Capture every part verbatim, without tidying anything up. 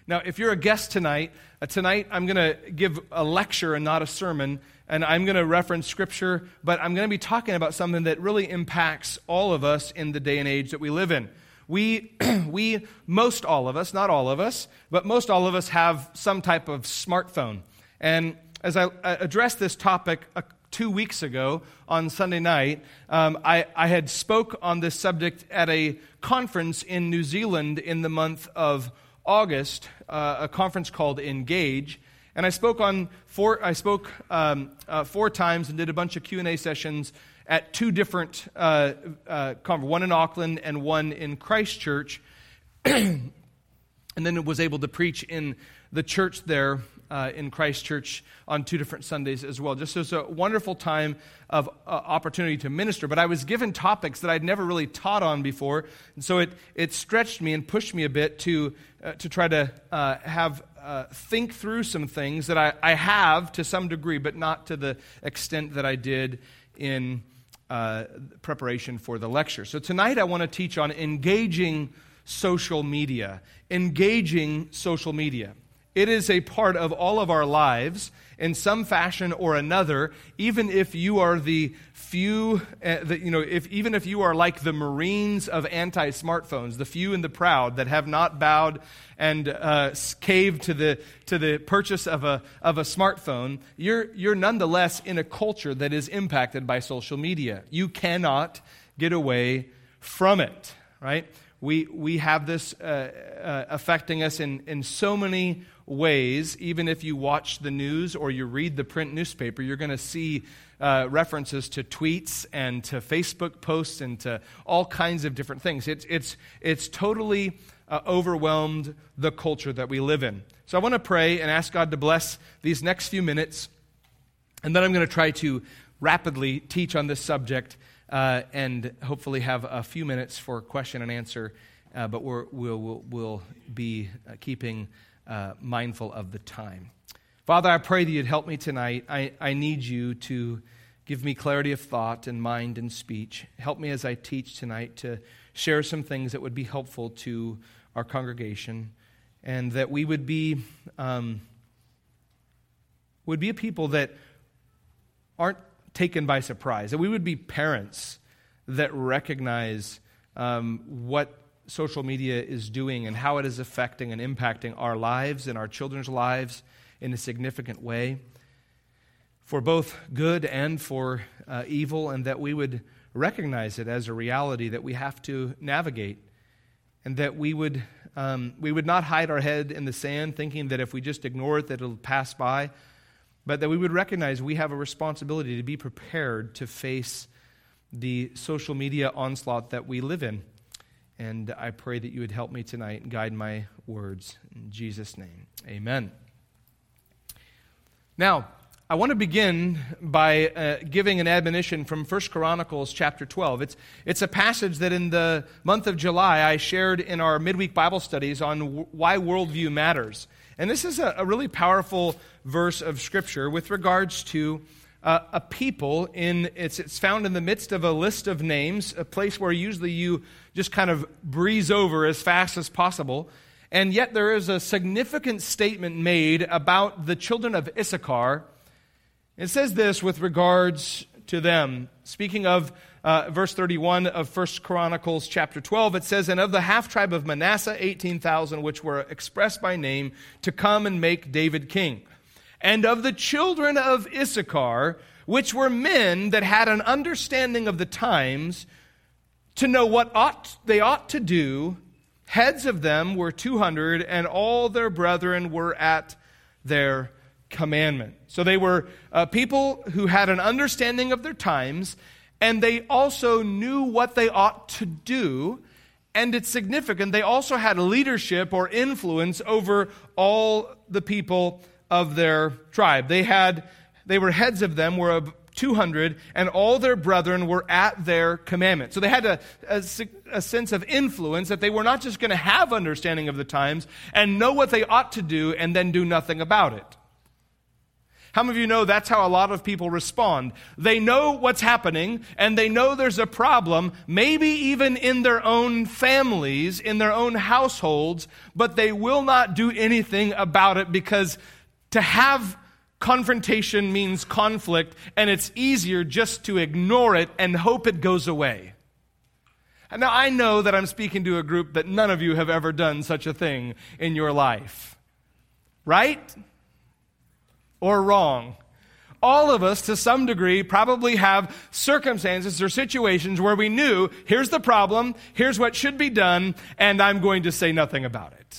Now, if you're a guest tonight, uh, tonight I'm going to give a lecture and not a sermon, and I'm going to reference Scripture, but I'm going to be talking about something that really impacts all of us in the day and age that we live in. We, we, most all of us, not all of us, but most all of us have some type of smartphone. And as I addressed this topic uh, two weeks ago on Sunday night, um, I, I had spoke on this subject at a conference in New Zealand in the month of August, uh, a conference called Engage, and I spoke on four. I spoke um, uh, four times and did a bunch of Q and A sessions at two different uh, uh, conferences, one in Auckland and one in Christchurch, and then was able to preach in the church there uh, in Christchurch on two different Sundays as well. Just as a wonderful time of uh, opportunity to minister. But I was given topics that I'd never really taught on before, and so it it stretched me and pushed me a bit to uh, to try to uh, have uh, think through some things that I, I have to some degree, but not to the extent that I did in uh, preparation for the lecture. So tonight I want to teach on engaging social media. Engaging social media. It is a part of all of our lives in some fashion or another, even if you are the few, uh, the, you know, if even if you are like the Marines of anti-smartphones, the few and the proud that have not bowed and uh, caved to the to the purchase of a of a smartphone, you're you're nonetheless in a culture that is impacted by social media. You cannot get away from it, right? We we have this uh, uh, affecting us in in so many ways. Even if you watch the news or you read the print newspaper, you're going to see uh, references to tweets and to Facebook posts and to all kinds of different things. It's it's it's totally uh, overwhelmed the culture that we live in. So I want to pray and ask God to bless these next few minutes, and then I'm going to try to rapidly teach on this subject uh, and hopefully have a few minutes for question and answer. Uh, but we're, we'll we'll we'll be uh, keeping. Uh, mindful of the time. Father, I pray that you'd help me tonight. I, I need you to give me clarity of thought and mind and speech. Help me as I teach tonight to share some things that would be helpful to our congregation, and that we would be um, would be a people that aren't taken by surprise, that we would be parents that recognize um, what social media is doing and how it is affecting and impacting our lives and our children's lives in a significant way, for both good and for uh, evil, and that we would recognize it as a reality that we have to navigate, and that we would um, we would not hide our head in the sand thinking that if we just ignore it that it'll pass by, but that we would recognize we have a responsibility to be prepared to face the social media onslaught that we live in. And I pray that you would help me tonight and guide my words. In Jesus' name, amen. Now, I want to begin by uh, giving an admonition from First Chronicles chapter twelve. It's, it's a passage that in the month of July I shared in our midweek Bible studies on w- why worldview matters. And this is a, a really powerful verse of Scripture with regards to Uh, a people in it's it's found in the midst of a list of names, a place where usually you just kind of breeze over as fast as possible, and yet there is a significant statement made about the children of Issachar. It says this with regards to them. Speaking of uh, verse thirty-one of First Chronicles chapter twelve, it says, "And of the half tribe of Manasseh, eighteen thousand, which were expressed by name, to come and make David king. And of the children of Issachar, which were men that had an understanding of the times, to know what ought they ought to do, heads of them were two hundred, and all their brethren were at their commandment." So they were uh, people who had an understanding of their times, and they also knew what they ought to do. And it's significant, they also had leadership or influence over all the people of their tribe. They had, they were heads of them, were of two hundred, and all their brethren were at their commandment. So they had a, a, a sense of influence that they were not just going to have understanding of the times and know what they ought to do and then do nothing about it. How many of you know that's how a lot of people respond? They know what's happening, and they know there's a problem, maybe even in their own families, in their own households, but they will not do anything about it because to have confrontation means conflict, and it's easier just to ignore it and hope it goes away. And now, I know that I'm speaking to a group that none of you have ever done such a thing in your life. Right? Or wrong? All of us, to some degree, probably have circumstances or situations where we knew, here's the problem, here's what should be done, and I'm going to say nothing about it.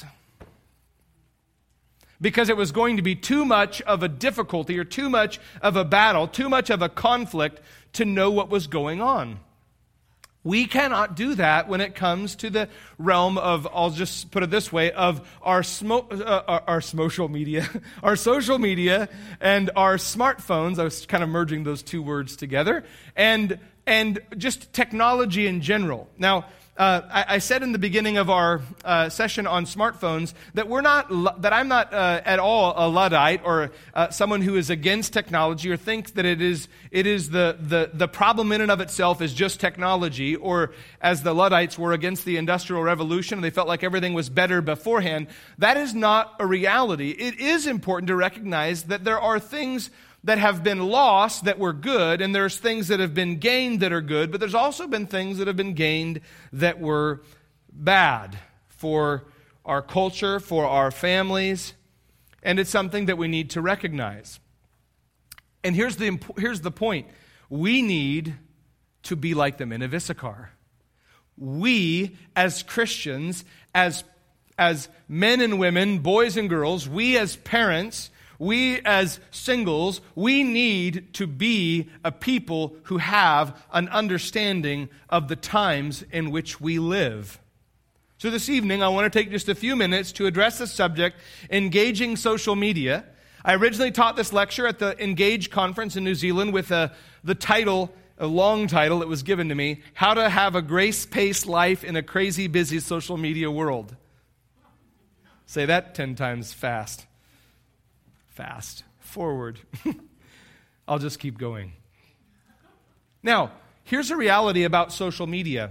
Because it was going to be too much of a difficulty or too much of a battle, too much of a conflict to know what was going on. We cannot do that when it comes to the realm of, I'll just put it this way, of our smo- uh, our, our social media, our social media and our smartphones. I was kind of merging those two words together, and and just technology in general. Now, Uh, I, I said in the beginning of our uh, session on smartphones that we're not, that I'm not uh, at all a Luddite or uh, someone who is against technology or thinks that it is it is the, the the problem in and of itself is just technology, or as the Luddites were against the Industrial Revolution and they felt like everything was better beforehand. That is not a reality. It is important to recognize that there are things that have been lost that were good, and there's things that have been gained that are good, but there's also been things that have been gained that were bad for our culture, for our families, and it's something that we need to recognize. And here's the, here's the point. We need to be like the men of Issachar. We, as Christians, as, as men and women, boys and girls, we as parents, we as singles, we need to be a people who have an understanding of the times in which we live. So this evening, I want to take just a few minutes to address the subject, engaging social media. I originally taught this lecture at the Engage conference in New Zealand with a, the title, a long title that was given to me, How to Have a Grace-Paced Life in a Crazy Busy Social Media World. Say that ten times fast. Fast. Forward. I'll just keep going. Now, here's a reality about social media.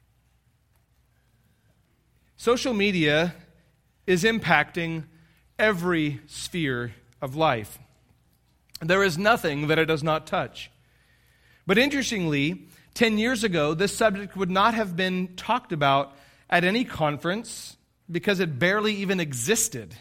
Social media is impacting every sphere of life. There is nothing that it does not touch. But interestingly, ten years ago, this subject would not have been talked about at any conference because it barely even existed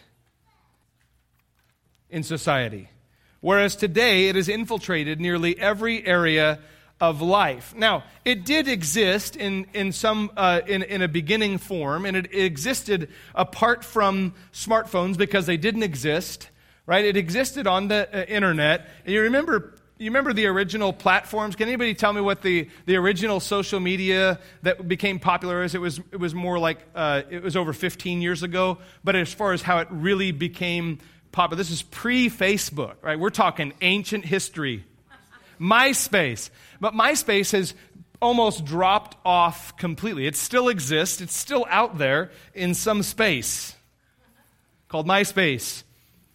in society. Whereas today, it has infiltrated nearly every area of life. Now, it did exist in in some uh, in in a beginning form, and it, it existed apart from smartphones because they didn't exist, right? It existed on the uh, internet. And you remember you remember the original platforms? Can anybody tell me what the, the original social media that became popular is? It was it was more like uh, it was over fifteen years ago. But as far as how it really became popular, this is pre-Facebook, right? We're talking ancient history. MySpace. But MySpace has almost dropped off completely. It still exists. It's still out there in some space called MySpace.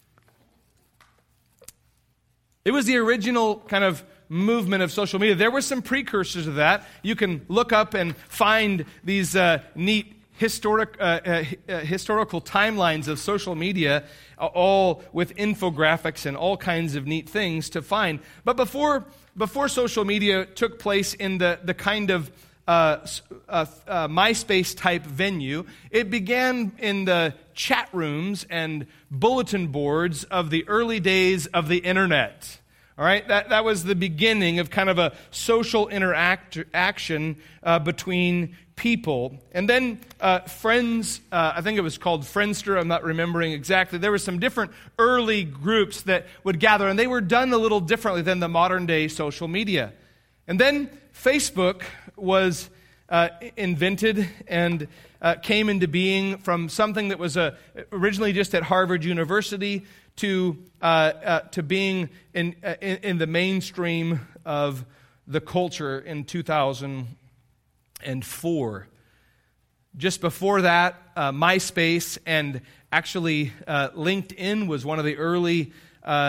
It was the original kind of movement of social media. There were some precursors of that. You can look up and find these uh, neat historic, uh, uh, uh, historical timelines of social media, uh, all with infographics and all kinds of neat things to find. But before before social media took place in the, the kind of uh, uh, uh, MySpace-type venue, it began in the chat rooms and bulletin boards of the early days of the internet. All right, that, that was the beginning of kind of a social interaction uh, between people. And then uh, Friends, uh, I think it was called Friendster, I'm not remembering exactly. There were some different early groups that would gather, and they were done a little differently than the modern day social media. And then Facebook was uh, invented and uh, came into being from something that was uh, originally just at Harvard University to uh, uh, to being in, uh, in in the mainstream of the culture in two thousand four. Just before that, uh, MySpace and actually uh, LinkedIn was one of the early uh,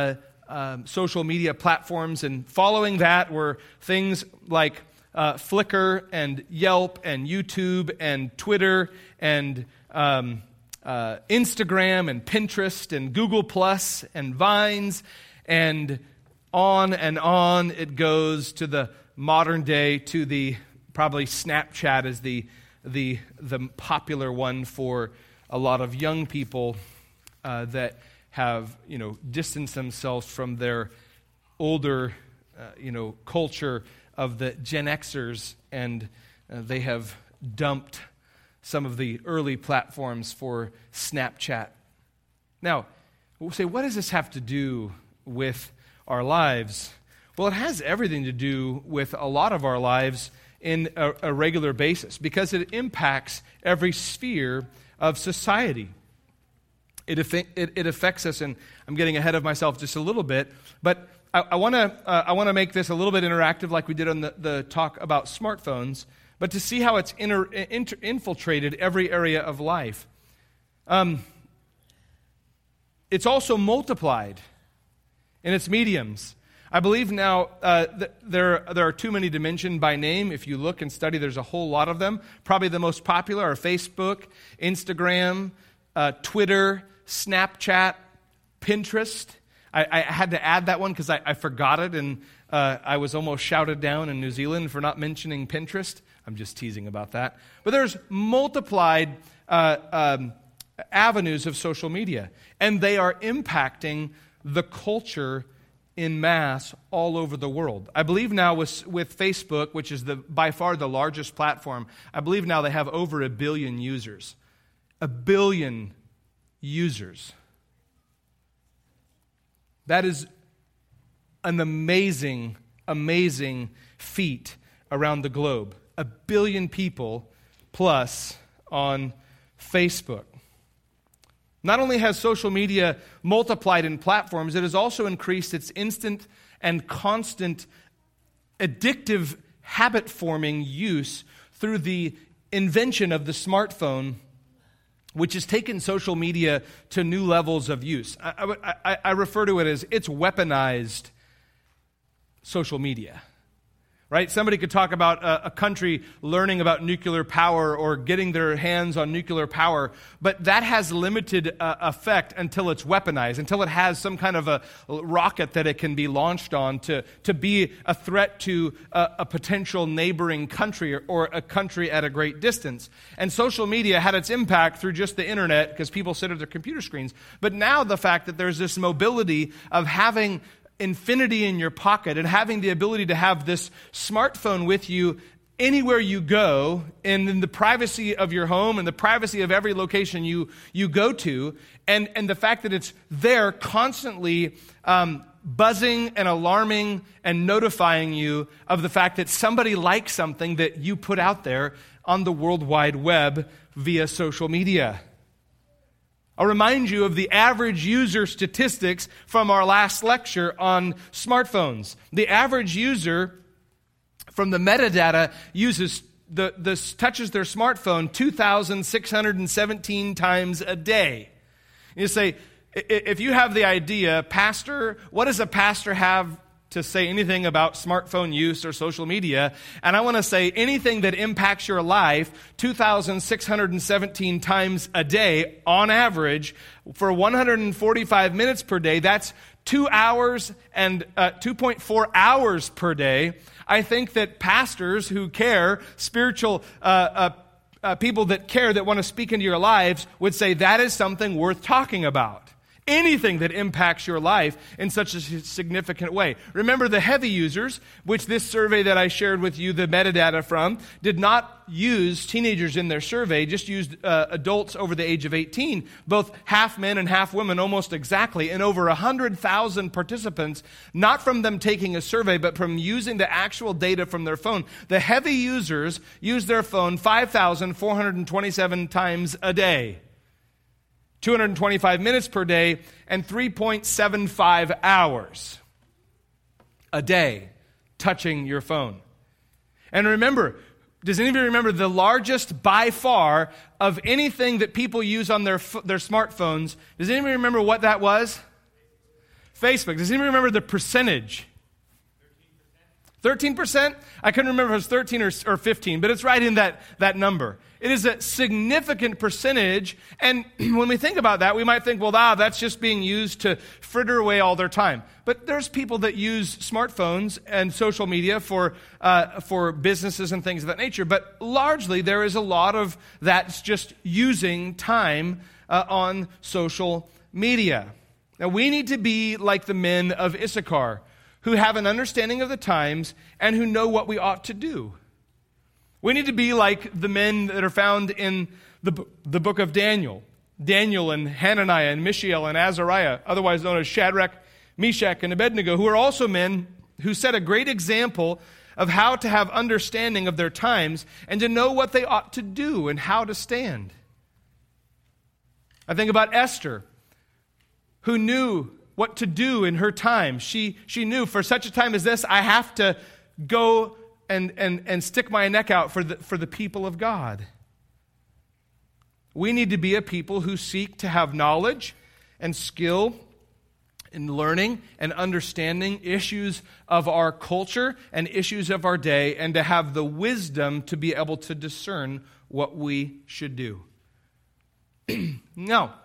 um, social media platforms, and following that were things like uh, Flickr and Yelp and YouTube and Twitter and um, uh, Instagram and Pinterest and Google Plus and Vines, and on and on it goes to the modern day, to the probably Snapchat is the the the popular one for a lot of young people uh, that have, you know, distanced themselves from their older, uh, you know, culture of the Gen Xers, and uh, they have dumped some of the early platforms for Snapchat. Now, we'll say, what does this have to do with our lives? Well, it has everything to do with a lot of our lives in a, a regular basis, because it impacts every sphere of society. It, it, it affects us, and I'm getting ahead of myself just a little bit, but I, I want to uh, I want to make this a little bit interactive, like we did on the, the talk about smartphones, but to see how it's inter, inter, infiltrated every area of life. Um, it's also multiplied in its mediums. I believe now uh, th- there, there are too many to mention by name. If you look and study, there's a whole lot of them. Probably the most popular are Facebook, Instagram, uh, Twitter, Snapchat, Pinterest. I, I had to add that one because I, I forgot it, and uh, I was almost shouted down in New Zealand for not mentioning Pinterest. I'm just teasing about that. But there's multiplied uh, um, avenues of social media, and they are impacting the culture in mass all over the world. I believe now with, with Facebook, which is the by far the largest platform, I believe now they have over a billion users. A billion users. That is an amazing, amazing feat around the globe. A billion people plus on Facebook. Not only has social media multiplied in platforms, it has also increased its instant and constant addictive habit-forming use through the invention of the smartphone, which has taken social media to new levels of use. I, I, I refer to it as it's weaponized social media. Right? Somebody could talk about a, a country learning about nuclear power or getting their hands on nuclear power, but that has limited uh, effect until it's weaponized, until it has some kind of a rocket that it can be launched on to, to be a threat to a, a potential neighboring country or, or a country at a great distance. And social media had its impact through just the internet because people sit at their computer screens. But now the fact that there's this mobility of having infinity in your pocket and having the ability to have this smartphone with you anywhere you go, and in the privacy of your home and the privacy of every location you, you go to, and, and the fact that it's there constantly um, buzzing and alarming and notifying you of the fact that somebody likes something that you put out there on the World Wide Web via social media. I'll remind you of the average user statistics from our last lecture on smartphones. The average user from the metadata uses the, the touches their smartphone two thousand six hundred seventeen times a day. You say, if you have the idea, pastor, what does a pastor have to say anything about smartphone use or social media? And I want to say anything that impacts your life two thousand six hundred seventeen times a day on average for one hundred forty-five minutes per day. That's two hours and uh, two point four hours per day. I think that pastors who care, spiritual uh, uh, uh, people that care, that want to speak into your lives, would say that is something worth talking about. Anything that impacts your life in such a significant way. Remember, the heavy users, which this survey that I shared with you, the metadata from, did not use teenagers in their survey, just used uh, adults over the age of eighteen, both half men and half women, almost exactly, and over one hundred thousand participants, not from them taking a survey, but from using the actual data from their phone. The heavy users use their phone five thousand four hundred twenty-seven times a day. two hundred twenty-five minutes per day, and three point seven five hours a day touching your phone. And remember, does anybody remember the largest by far of anything that people use on their their smartphones? Does anybody remember what that was? Facebook. Does anyone remember the percentage? thirteen percent? I couldn't remember if it was thirteen or, or fifteen, but it's right in that, that number. It is a significant percentage, and when we think about that, we might think, well, ah, that's just being used to fritter away all their time. But there's people that use smartphones and social media for uh, for businesses and things of that nature, but largely there is a lot of that's just using time uh, on social media. Now, we need to be like the men of Issachar, who have an understanding of the times and who know what we ought to do. We need to be like the men that are found in the, the book of Daniel. Daniel and Hananiah and Mishael and Azariah, otherwise known as Shadrach, Meshach, and Abednego, who are also men who set a great example of how to have understanding of their times and to know what they ought to do and how to stand. I think about Esther, who knew what to do in her time. She, she knew for such a time as this, I have to go and, and, and stick my neck out for the, for the people of God. We need to be a people who seek to have knowledge and skill in learning and understanding issues of our culture and issues of our day, and to have the wisdom to be able to discern what we should do. Now,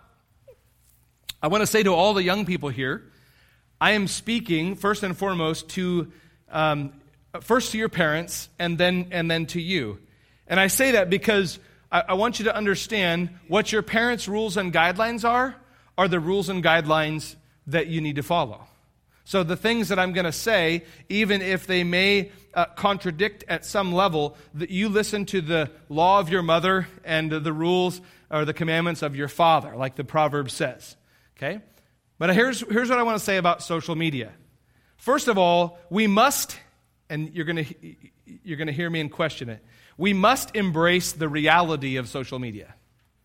I want to say to all the young people here, I am speaking first and foremost to um, first to your parents and then and then to you. And I say that because I, I want you to understand what your parents' rules and guidelines are, are the rules and guidelines that you need to follow. So the things that I'm going to say, even if they may uh, contradict at some level, that you listen to the law of your mother and the rules or the commandments of your father, like the proverb says. Okay? But here's, here's what I want to say about social media. First of all, we must, and you're going to you're going to hear me and question it, we must embrace the reality of social media.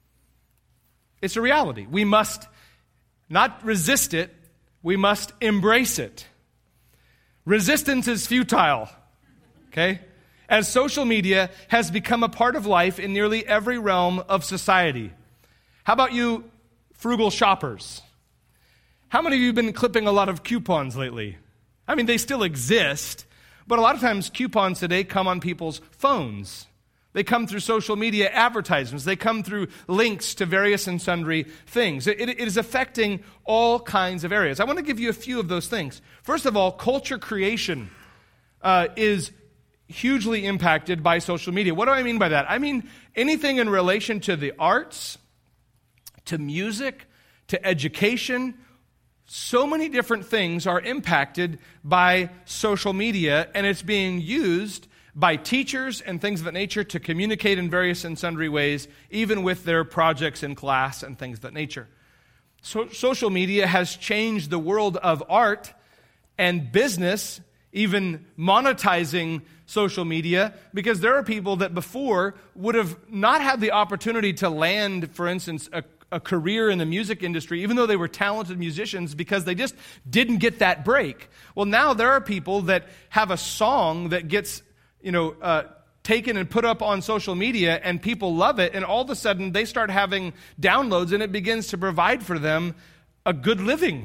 It's a reality. We must not resist it, we must embrace it. Resistance is futile. Okay? As social media has become a part of life in nearly every realm of society. How about you frugal shoppers? How many of you have been clipping a lot of coupons lately? I mean, they still exist, but a lot of times coupons today come on people's phones. They come through social media advertisements. They come through links to various and sundry things. It, it is affecting all kinds of areas. I want to give you a few of those things. First of all, culture creation uh, is hugely impacted by social media. What do I mean by that? I mean anything in relation to the arts, to music, to education. So many different things are impacted by social media, and it's being used by teachers and things of that nature to communicate in various and sundry ways, even with their projects in class and things of that nature. So, social media has changed the world of art and business, even monetizing social media, because there are people that before would have not had the opportunity to land, for instance, a a career in the music industry, even though they were talented musicians, because they just didn't get that break. Well, now there are people that have a song that gets, you know, uh, taken and put up on social media, and people love it, and all of a sudden they start having downloads, and it begins to provide for them a good living.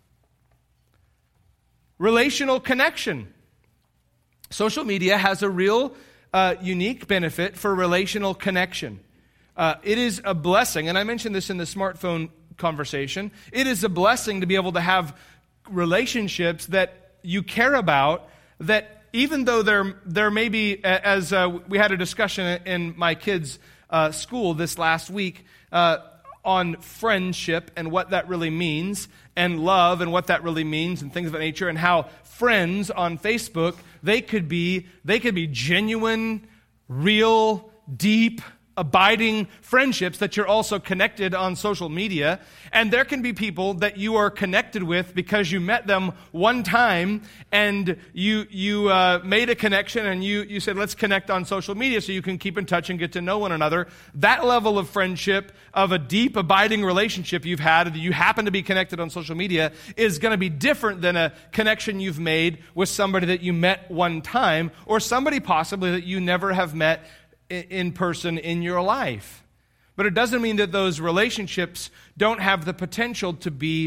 Relational connection. Social media has a real uh, unique benefit for relational connection. Uh, it is a blessing, and I mentioned this in the smartphone conversation. It is a blessing to be able to have relationships that you care about, that even though there there may be, as uh, we had a discussion in my kids' uh, school this last week uh, on friendship and what that really means, and love and what that really means, and things of that nature, and how friends on Facebook, they could be they could be genuine, real, deep, abiding friendships that you're also connected on social media. And there can be people that you are connected with because you met them one time and you you uh, made a connection and you, you said, let's connect on social media so you can keep in touch and get to know one another. That level of friendship, of a deep, abiding relationship you've had, that you happen to be connected on social media, is going to be different than a connection you've made with somebody that you met one time, or somebody possibly that you never have met in person in your life. But it doesn't mean that those relationships don't have the potential to be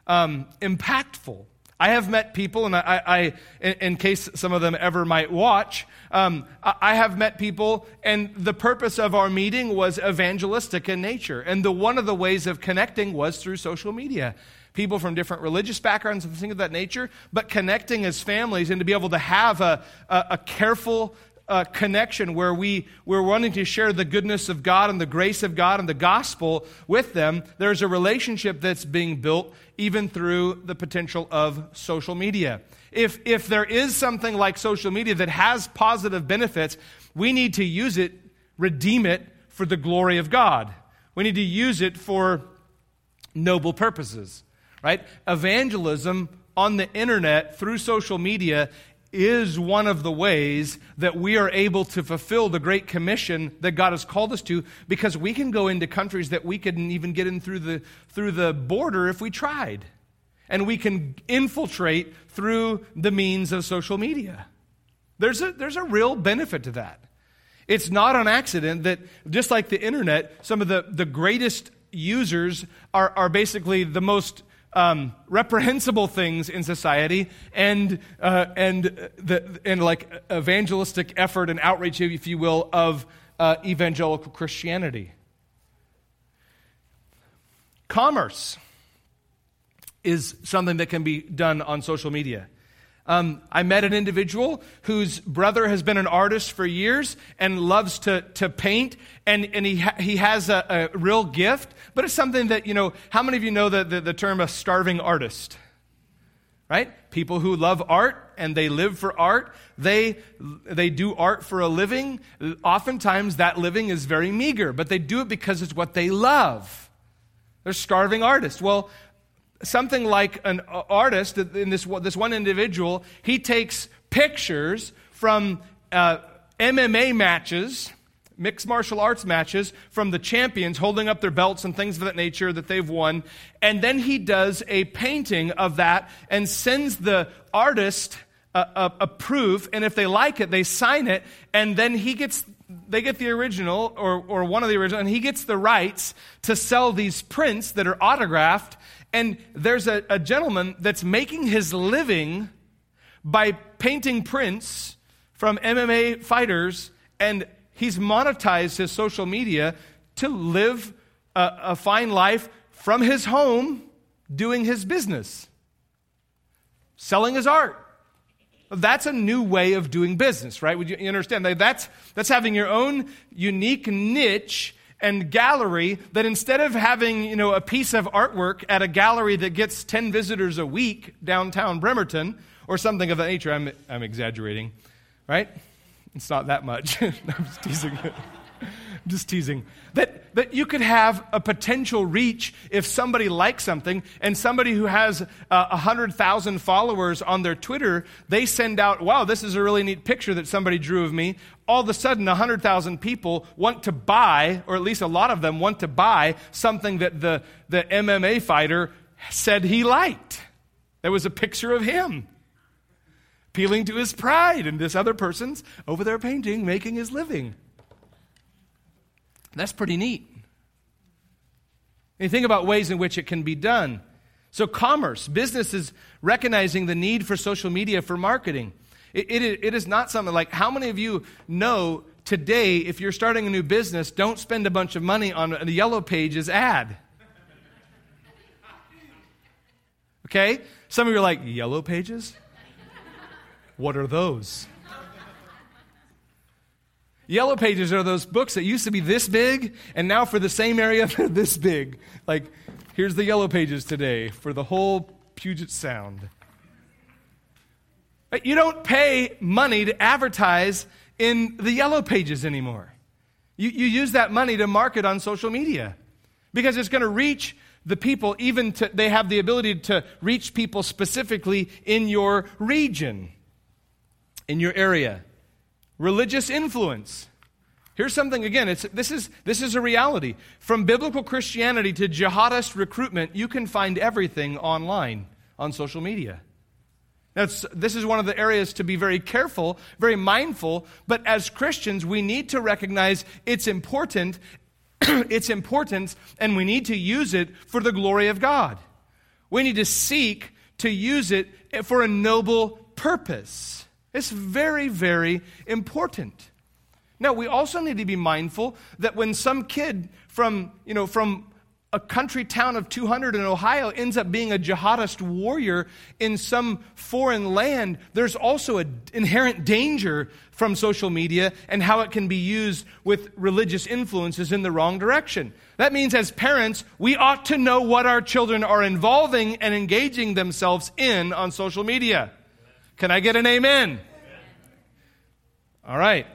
um, impactful. I have met people, and I, I in, in case some of them ever might watch, um, I, I have met people, and the purpose of our meeting was evangelistic in nature. And the one of the ways of connecting was through social media. People from different religious backgrounds and things of that nature, but connecting as families and to be able to have a, a, a careful uh, connection where we, we're wanting to share the goodness of God and the grace of God and the gospel with them. There's a relationship that's being built even through the potential of social media. If, if there is something like social media that has positive benefits, we need to use it, redeem it for the glory of God. We need to use it for noble purposes. Right? Evangelism on the internet through social media is one of the ways that we are able to fulfill the Great Commission that God has called us to, because we can go into countries that we couldn't even get in through the through the border if we tried. And we can infiltrate through the means of social media. There's a there's a real benefit to that. It's not an accident that, just like the internet, some of the, the greatest users are, are basically the most Um, reprehensible things in society, and uh, and the and like evangelistic effort and outreach, if you will, of uh, evangelical Christianity. Commerce is something that can be done on social media. Um, I met an individual whose brother has been an artist for years and loves to to paint, and, and he ha- he has a, a real gift, but it's something that, you know, how many of you know the, the, the term a starving artist? Right? People who love art and they live for art, they they do art for a living. Oftentimes that living is very meager, but they do it because it's what they love. They're starving artists. Well, something like an artist, in this this one individual, he takes pictures from uh, M M A matches, mixed martial arts matches, from the champions holding up their belts and things of that nature that they've won, and then he does a painting of that and sends the artist a, a, a proof, and if they like it, they sign it, and then he gets they get the original, or or one of the original, and he gets the rights to sell these prints that are autographed. And there's a, a gentleman that's making his living by painting prints from M M A fighters, and he's monetized his social media to live a, a fine life from his home, doing his business, selling his art. That's a new way of doing business, right? Would you, you understand? That's, that's having your own unique niche and gallery, that instead of having, you know, a piece of artwork at a gallery that gets ten visitors a week downtown Bremerton or something of that nature, I'm I'm exaggerating, right? It's not that much. I'm just teasing. Just teasing. That that you could have a potential reach if somebody likes something, and somebody who has uh, one hundred thousand followers on their Twitter, they send out, wow, this is a really neat picture that somebody drew of me. All of a sudden, one hundred thousand people want to buy, or at least a lot of them want to buy, something that the, the M M A fighter said he liked. There was a picture of him appealing to his pride, and this other person's over there painting, making his living. That's pretty neat. And you think about ways in which it can be done. So commerce, business is recognizing the need for social media for marketing. It, it, it is not something like, how many of you know today, if you're starting a new business, don't spend a bunch of money on the Yellow Pages ad? Okay? Some of you are like, Yellow Pages? What are those? Yellow Pages are those books that used to be this big, and now for the same area, they're this big. Like, here's the Yellow Pages today for the whole Puget Sound. But you don't pay money to advertise in the Yellow Pages anymore. You, you use that money to market on social media because it's going to reach the people, even to, they have the ability to reach people specifically in your region, in your area. Religious influence. Here's something, again, it's, this is this is a reality. From biblical Christianity to jihadist recruitment, you can find everything online, on social media. That's, this is one of the areas to be very careful, very mindful, but as Christians, we need to recognize it's important, it's important, and we need to use it for the glory of God. We need to seek to use it for a noble purpose. It's very, very important. Now, we also need to be mindful that when some kid from, you know, from a country town of two hundred in Ohio ends up being a jihadist warrior in some foreign land, there's also an inherent danger from social media and how it can be used with religious influences in the wrong direction. That means as parents, we ought to know what our children are involving and engaging themselves in on social media. Can I get an amen? Amen. All right.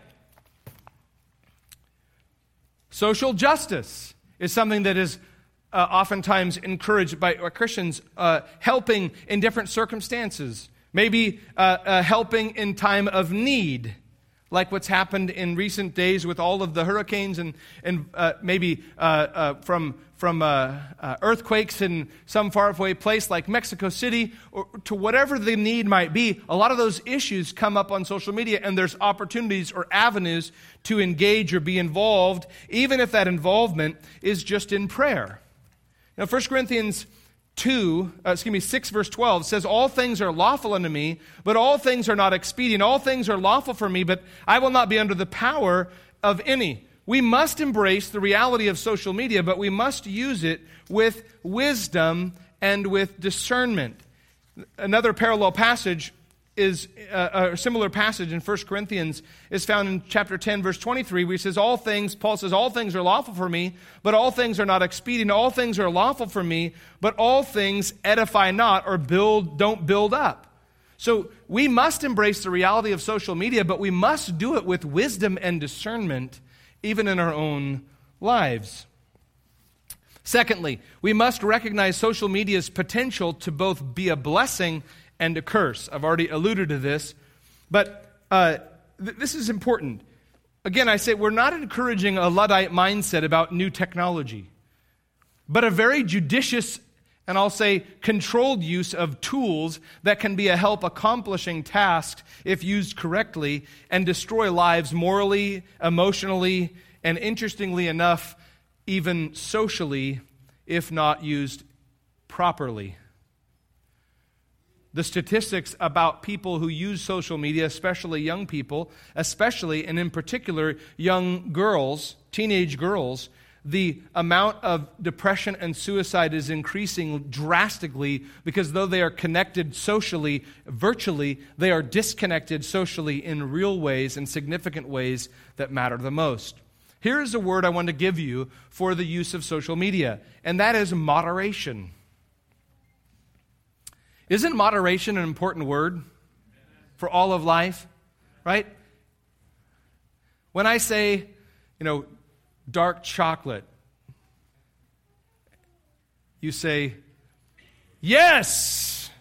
Social justice is something that is Uh, oftentimes encouraged by Christians, uh, helping in different circumstances. Maybe uh, uh, helping in time of need, like what's happened in recent days with all of the hurricanes and, and uh, maybe uh, uh, from, from uh, uh, earthquakes in some faraway place like Mexico City, or to whatever the need might be. A lot of those issues come up on social media, and there's opportunities or avenues to engage or be involved, even if that involvement is just in prayer. Now, First Corinthians two, uh, excuse me, six verse twelve says, all things are lawful unto me, but all things are not expedient. All things are lawful for me, but I will not be under the power of any. We must embrace the reality of social media, but we must use it with wisdom and with discernment. Another parallel passage is uh, a similar passage in First Corinthians is found in chapter ten, verse twenty-three, where he says, all things, Paul says, all things are lawful for me, but all things are not expedient. All things are lawful for me, but all things edify not or build, don't build up. So we must embrace the reality of social media, but we must do it with wisdom and discernment, even in our own lives. Secondly, we must recognize social media's potential to both be a blessing and a curse. I've already alluded to this, but uh, th- this is important. Again, I say we're not encouraging a Luddite mindset about new technology, but a very judicious and I'll say controlled use of tools that can be a help accomplishing task if used correctly and destroy lives morally, emotionally, and interestingly enough, even socially, if not used properly. The statistics about people who use social media, especially young people, especially and in particular young girls, teenage girls, the amount of depression and suicide is increasing drastically because though they are connected socially, virtually, they are disconnected socially in real ways and significant ways that matter the most. Here is a word I want to give you for the use of social media, and that is moderation. Isn't moderation an important word for all of life, right? When I say, you know, dark chocolate, you say, yes!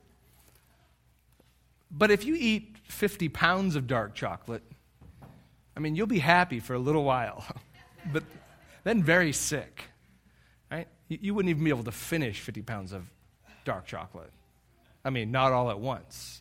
But if you eat fifty pounds of dark chocolate, I mean, you'll be happy for a little while, but then very sick, right? You, you wouldn't even be able to finish fifty pounds of dark chocolate. I mean, not all at once.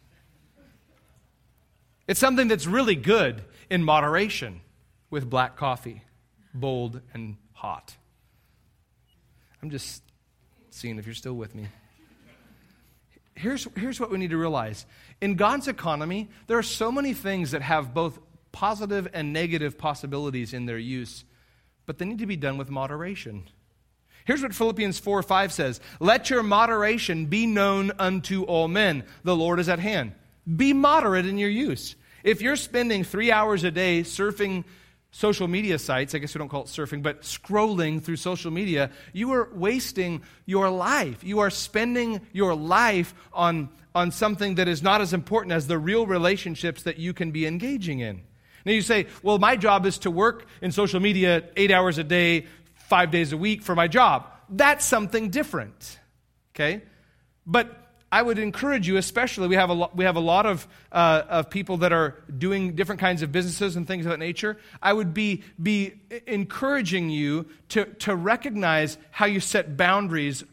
It's something that's really good in moderation with black coffee, bold and hot. I'm just seeing if you're still with me. Here's, here's what we need to realize. In God's economy, there are so many things that have both positive and negative possibilities in their use, but they need to be done with moderation. Here's what Philippians four five says. Let your moderation be known unto all men. The Lord is at hand. Be moderate in your use. If you're spending three hours a day surfing social media sites, I guess we don't call it surfing, but scrolling through social media, you are wasting your life. You are spending your life on, on something that is not as important as the real relationships that you can be engaging in. Now you say, well, my job is to work in social media eight hours a day, five days a week for my job. That's something different, okay? But I would encourage you, especially, we have a lot, we have a lot of uh, of people that are doing different kinds of businesses and things of that nature. I would be be encouraging you to to recognize how you set boundaries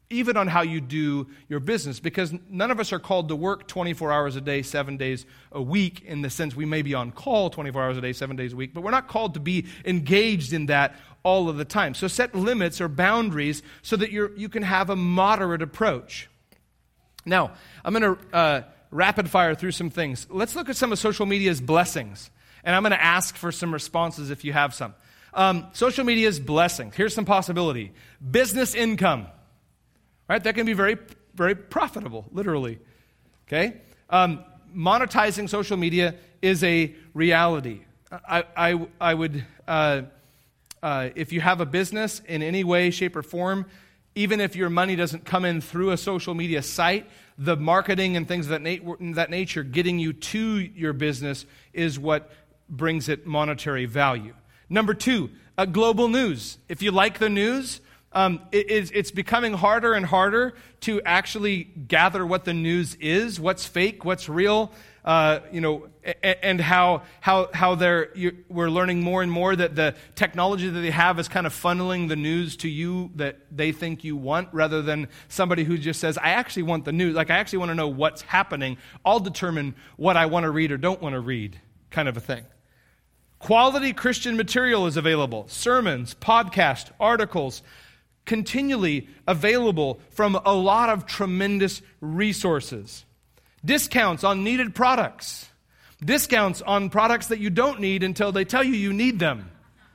even on how you do your business, because none of us are called to work twenty-four hours a day, seven days a week, in the sense we may be on call twenty-four hours a day, seven days a week, but we're not called to be engaged in that all of the time. So set limits or boundaries so that you're, you can have a moderate approach. Now, I'm going to uh, rapid fire through some things. Let's look at some of social media's blessings, and I'm going to ask for some responses if you have some. Um, social media's blessings. Here's some possibility. Business income. Right? That can be very, very profitable, literally. Okay? Um, monetizing social media is a reality. I, I, I would, uh, uh, if you have a business in any way, shape, or form, even if your money doesn't come in through a social media site, the marketing and things of that, nat- that nature getting you to your business is what brings it monetary value. Number two, uh, global news. If you like the news, Um, it, it's, it's becoming harder and harder to actually gather what the news is, what's fake, what's real, uh, you know, and, and how how how they're you, we're learning more and more that the technology that they have is kind of funneling the news to you that they think you want, rather than somebody who just says, "I actually want the news. Like I actually want to know what's happening. I'll determine what I want to read or don't want to read," kind of a thing. Quality Christian material is available: sermons, podcasts, articles. Continually available from a lot of tremendous resources. Discounts on needed products. Discounts on products that you don't need until they tell you you need them.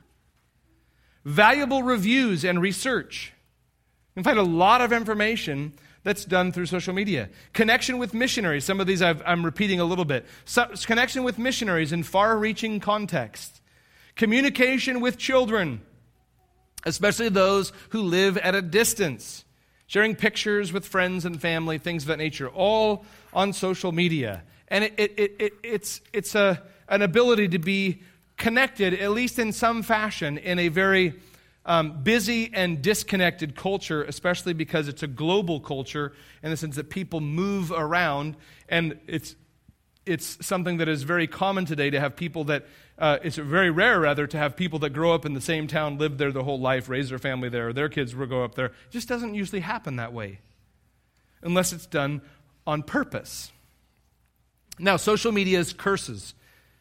Valuable reviews and research. You can find a lot of information that's done through social media. Connection with missionaries. Some of these I've, I'm repeating a little bit. So, connection with missionaries in far-reaching contexts. Communication with children, especially those who live at a distance, sharing pictures with friends and family, things of that nature, all on social media. And it, it, it, it, it's, it's a, an ability to be connected, at least in some fashion, in a very um, busy and disconnected culture, especially because it's a global culture in the sense that people move around, and it's It's something that is very common today to have people that, uh, it's very rare, rather, to have people that grow up in the same town, live there their whole life, raise their family there, or their kids will go up there. It just doesn't usually happen that way, unless it's done on purpose. Now, social media's curses.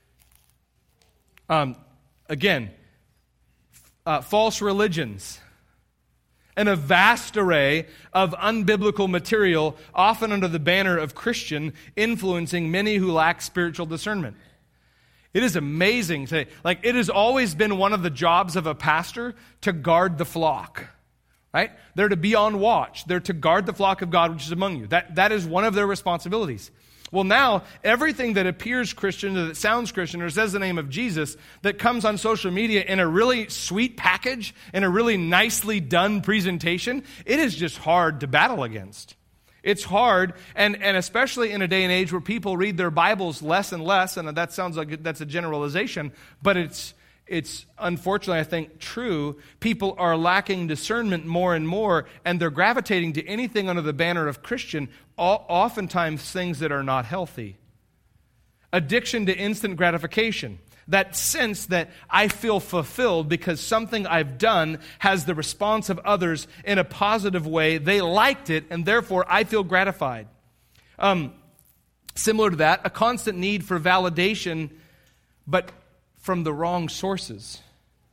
Um, again, uh, false religions. And a vast array of unbiblical material, often under the banner of Christian, influencing many who lack spiritual discernment. It is amazing to, like, it has always been one of the jobs of a pastor to guard the flock, right? They're to be on watch. They're to guard the flock of God which is among you. That, that is one of their responsibilities. Well, now, everything that appears Christian, that sounds Christian, or says the name of Jesus, that comes on social media in a really sweet package, in a really nicely done presentation, it is just hard to battle against. It's hard, and, and especially in a day and age where people read their Bibles less and less, and that sounds like that's a generalization, but it's It's unfortunately, I think, true. People are lacking discernment more and more, and they're gravitating to anything under the banner of Christian, oftentimes things that are not healthy. Addiction to instant gratification. That sense that I feel fulfilled because something I've done has the response of others in a positive way. They liked it, and therefore I feel gratified. Um, similar to that, a constant need for validation, but from the wrong sources.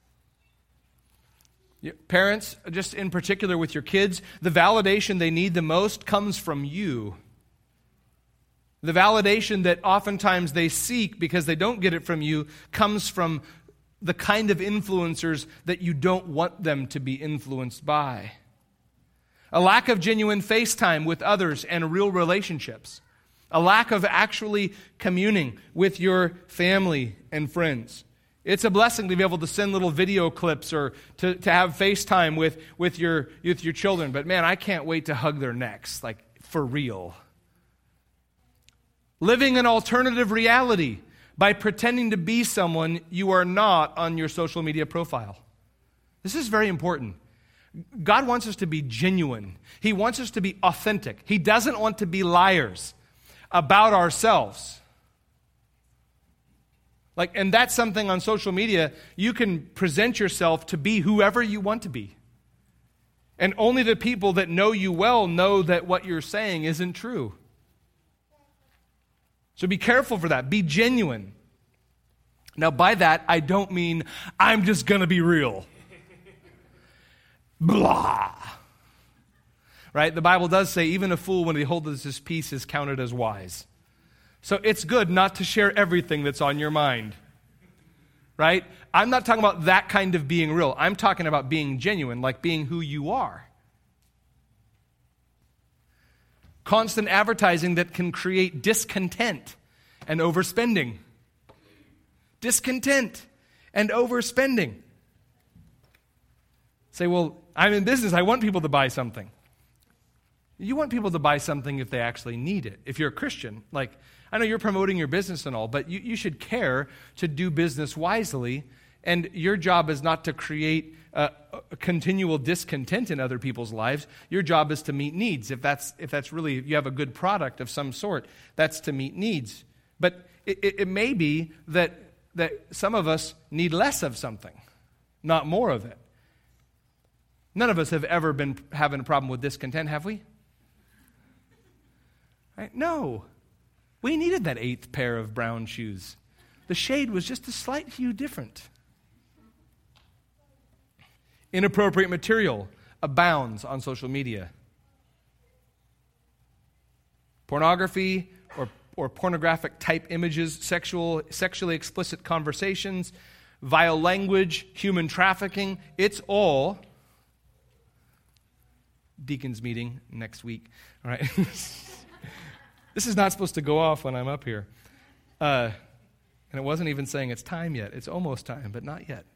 Parents, just in particular with your kids, the validation they need the most comes from you. The validation that oftentimes they seek because they don't get it from you comes from the kind of influencers that you don't want them to be influenced by. A lack of genuine FaceTime with others and real relationships. A lack of actually communing with your family and friends. It's a blessing to be able to send little video clips or to, to have FaceTime with, with, your, with your children. But man, I can't wait to hug their necks, like for real. Living an alternative reality by pretending to be someone you are not on your social media profile. This is very important. God wants us to be genuine. He wants us to be authentic. He doesn't want to be liars about ourselves. Like, and that's something on social media, you can present yourself to be whoever you want to be. And only the people that know you well know that what you're saying isn't true. So be careful for that. Be genuine. Now, by that, I don't mean I'm just going to be real. Blah. Right? The Bible does say even a fool, when he holds his peace, is counted as wise. So it's good not to share everything that's on your mind. Right? I'm not talking about that kind of being real. I'm talking about being genuine, like being who you are. Constant advertising that can create discontent and overspending. Discontent and overspending. Say, well, I'm in business. I want people to buy something. You want people to buy something if they actually need it. If you're a Christian, like, I know you're promoting your business and all, but you, you should care to do business wisely, and your job is not to create uh, a continual discontent in other people's lives. Your job is to meet needs. If that's if that's really, if you have a good product of some sort, that's to meet needs. But it, it, it may be that that some of us need less of something, not more of it. None of us have ever been having a problem with discontent, have we? Right? No. We needed that eighth pair of brown shoes. The shade was just a slight hue different. Inappropriate material abounds on social media. Pornography or, or pornographic type images, sexual, sexually explicit conversations, vile language, human trafficking, it's all deacons meeting next week. All right. This is not supposed to go off when I'm up here. Uh, and it wasn't even saying it's time yet. It's almost time, but not yet.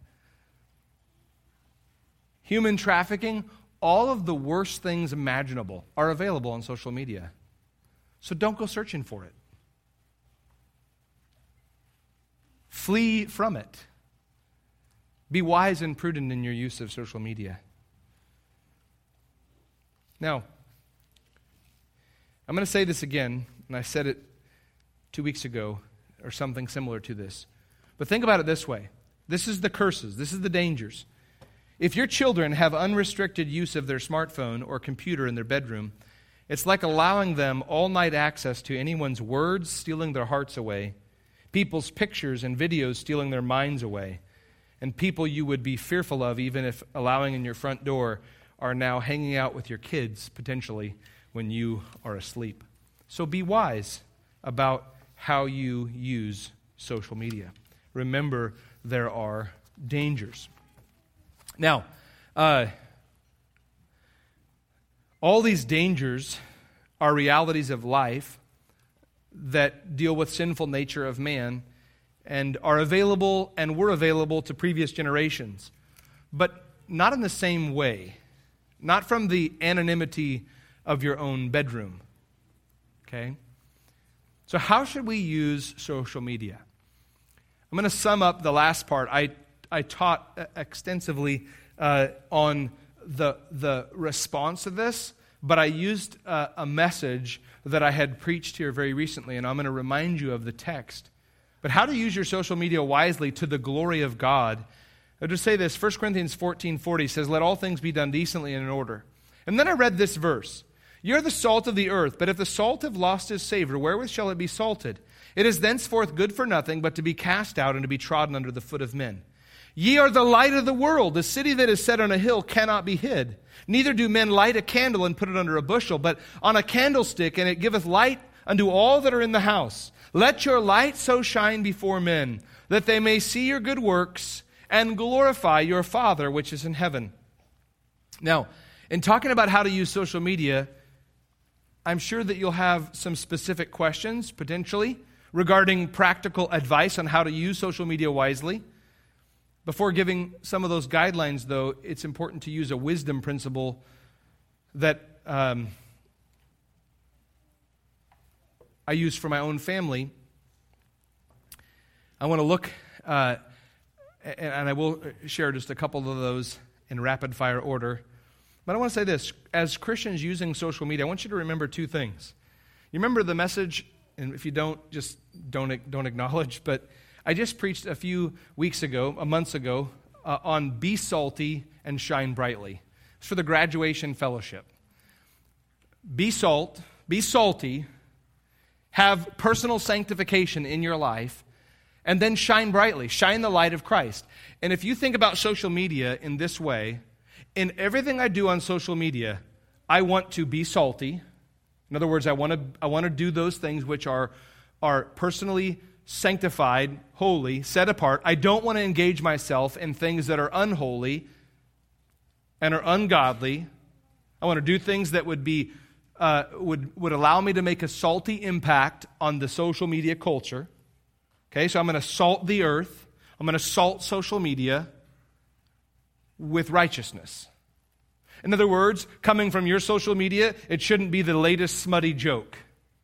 Human trafficking, all of the worst things imaginable are available on social media. So don't go searching for it. Flee from it. Be wise and prudent in your use of social media. Now, I'm going to say this again, and I said it two weeks ago, or something similar to this. But think about it this way. This is the curses. This is the dangers. If your children have unrestricted use of their smartphone or computer in their bedroom, it's like allowing them all-night access to anyone's words, stealing their hearts away, people's pictures and videos stealing their minds away, and people you would be fearful of, even if allowing in your front door, are now hanging out with your kids, potentially, when you are asleep. So be wise about how you use social media. Remember, there are dangers. Now, uh, all these dangers are realities of life that deal with sinful nature of man and are available and were available to previous generations, but not in the same way, not from the anonymity of your own bedroom. Okay? So how should we use social media? I'm going to sum up the last part. I I taught extensively uh, on the the response to this, but I used uh, a message that I had preached here very recently, and I'm going to remind you of the text. But how to use your social media wisely to the glory of God. I'll just say this. First Corinthians fourteen forty says, "Let all things be done decently and in order." And then I read this verse. "You're the salt of the earth, but if the salt have lost its savor, wherewith shall it be salted? It is thenceforth good for nothing, but to be cast out and to be trodden under the foot of men. Ye are the light of the world. The city that is set on a hill cannot be hid. Neither do men light a candle and put it under a bushel, but on a candlestick, and it giveth light unto all that are in the house. Let your light so shine before men, that they may see your good works and glorify your Father which is in heaven." Now, in talking about how to use social media, I'm sure that you'll have some specific questions, potentially, regarding practical advice on how to use social media wisely. Before giving some of those guidelines, though, it's important to use a wisdom principle that um, I use for my own family. I want to look, uh, and I will share just a couple of those in rapid-fire order. But I want to say this. As Christians using social media, I want you to remember two things. You remember the message, and if you don't, just don't, don't acknowledge, but I just preached a few weeks ago, a months ago, uh, on be salty and shine brightly. It's for the graduation fellowship. Be salt, be salty, have personal sanctification in your life, and then shine brightly. Shine the light of Christ. And if you think about social media in this way, in everything I do on social media, I want to be salty. In other words, I want to I want to do those things which are, are personally sanctified, holy, set apart. I don't want to engage myself in things that are unholy and are ungodly. I want to do things that would be uh, would would allow me to make a salty impact on the social media culture. Okay, so I'm going to salt the earth. I'm going to salt social media with righteousness. In other words, coming from your social media, it shouldn't be the latest smutty joke.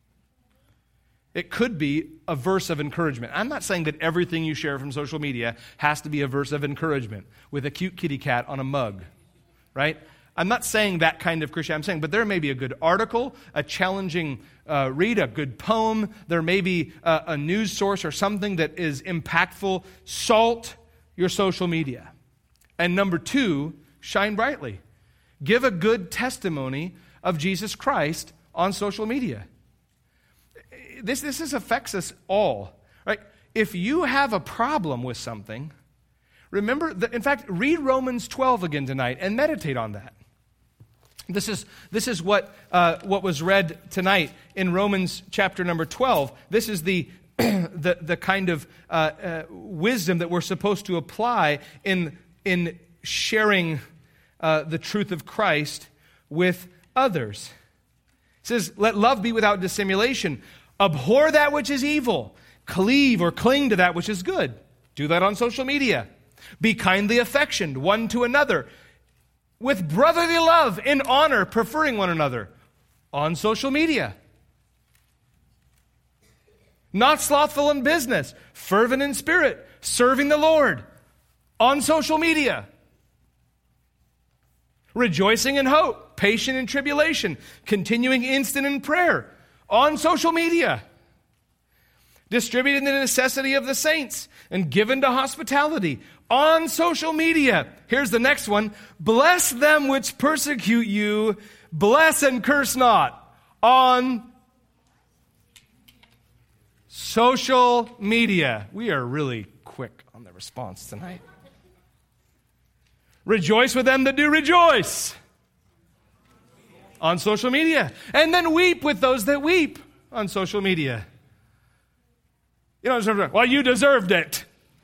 It could be a verse of encouragement. I'm not saying that everything you share from social media has to be a verse of encouragement with a cute kitty cat on a mug, right? I'm not saying that kind of Christian. I'm saying, but there may be a good article, a challenging uh, read, a good poem. There may be a, a news source or something that is impactful. Salt your social media. And number two, shine brightly. Give a good testimony of Jesus Christ on social media. This, this is, affects us all. Right? If you have a problem with something, remember, that, in fact, read Romans twelve again tonight and meditate on that. This is, this is what, uh, what was read tonight in Romans chapter number twelve. This is the, the, the kind of uh, uh, wisdom that we're supposed to apply in, in sharing uh, the truth of Christ with others. It says, let love be without dissimulation. Abhor that which is evil. Cleave or cling to that which is good. Do that on social media. Be kindly affectioned one to another, with brotherly love, in honor, preferring one another on social media. Not slothful in business, fervent in spirit, serving the Lord on social media. Rejoicing in hope, patient in tribulation, continuing instant in prayer on social media. Distributing the necessity of the saints and given to hospitality on social media. Here's the next one. Bless them which persecute you. Bless and curse not on social media. We are really quick on the response tonight. Rejoice with them that do rejoice on social media. And then weep with those that weep on social media. You know, well, you deserved it.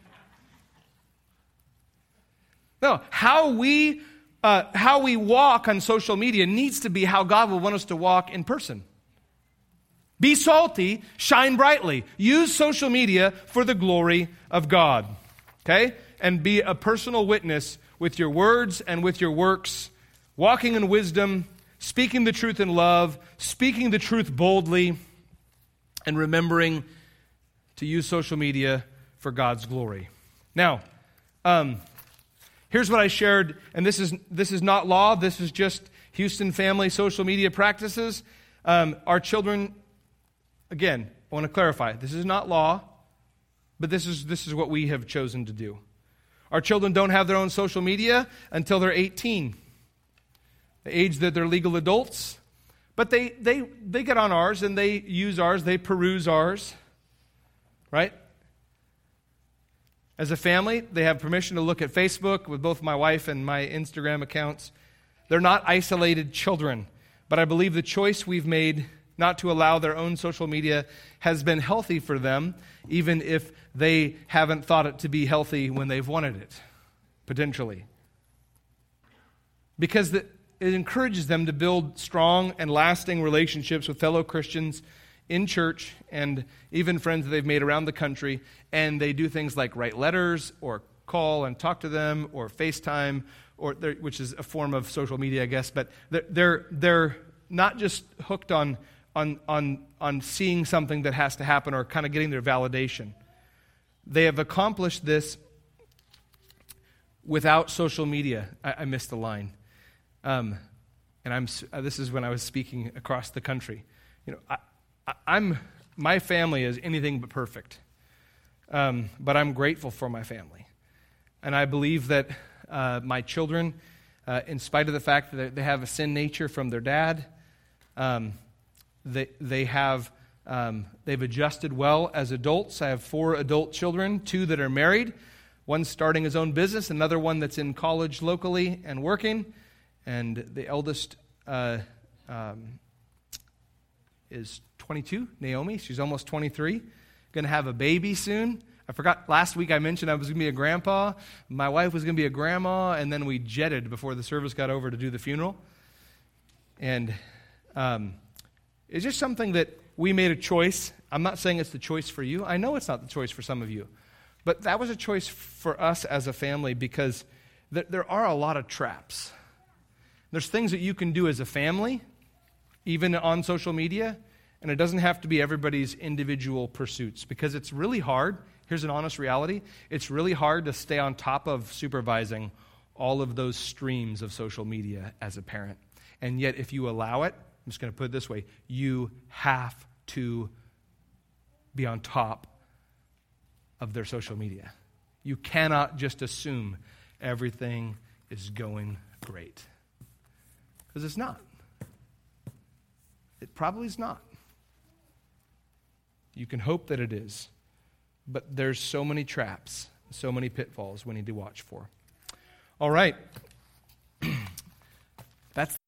No, how we uh, how we walk on social media needs to be how God will want us to walk in person. Be salty, shine brightly. Use social media for the glory of God. Okay? And be a personal witness with your words and with your works, walking in wisdom, speaking the truth in love, speaking the truth boldly, and remembering to use social media for God's glory. Now, um, here's what I shared, and this is this is not law. This is just Houston family social media practices. Um, our children, again, I want to clarify, this is not law, but this is this is what we have chosen to do. Our children don't have their own social media until they're eighteen, the age that they're legal adults. But they they they get on ours and they use ours, they peruse ours. Right? As a family, they have permission to look at Facebook with both my wife and my Instagram accounts. They're not isolated children, but I believe the choice we've made not to allow their own social media has been healthy for them, even if they haven't thought it to be healthy when they've wanted it, potentially. Because the, it encourages them to build strong and lasting relationships with fellow Christians in church and even friends that they've made around the country, and they do things like write letters or call and talk to them or FaceTime, or which is a form of social media, I guess. But they're they're, they're not just hooked on on on on seeing something that has to happen or kind of getting their validation. They have accomplished this without social media. I, I missed the line, um, and I'm. Uh, this is when I was speaking across the country. You know. I, I'm, my family is anything but perfect, um, but I'm grateful for my family. And I believe that uh, my children uh, in spite of the fact that they have a sin nature from their dad. Um, they they have um, they've adjusted well as adults. I have four adult children, two that are married, one starting his own business, another one that's in college locally and working, and the eldest uh, um, is twenty-two, Naomi. She's almost twenty-three, going to have a baby soon. I forgot, last week I mentioned I was going to be a grandpa. My wife was going to be a grandma, and then we jetted before the service got over to do the funeral. And um, it's just something that we made a choice. I'm not saying it's the choice for you. I know it's not the choice for some of you. But that was a choice for us as a family because th- there are a lot of traps. There's things that you can do as a family, even on social media, and it doesn't have to be everybody's individual pursuits because it's really hard. Here's an honest reality. It's really hard to stay on top of supervising all of those streams of social media as a parent. And yet, if you allow it, I'm just going to put it this way, you have to be on top of their social media. You cannot just assume everything is going great. Because it's not. It probably is not. You can hope that it is. But there's so many traps, so many pitfalls we need to watch for. All right. That's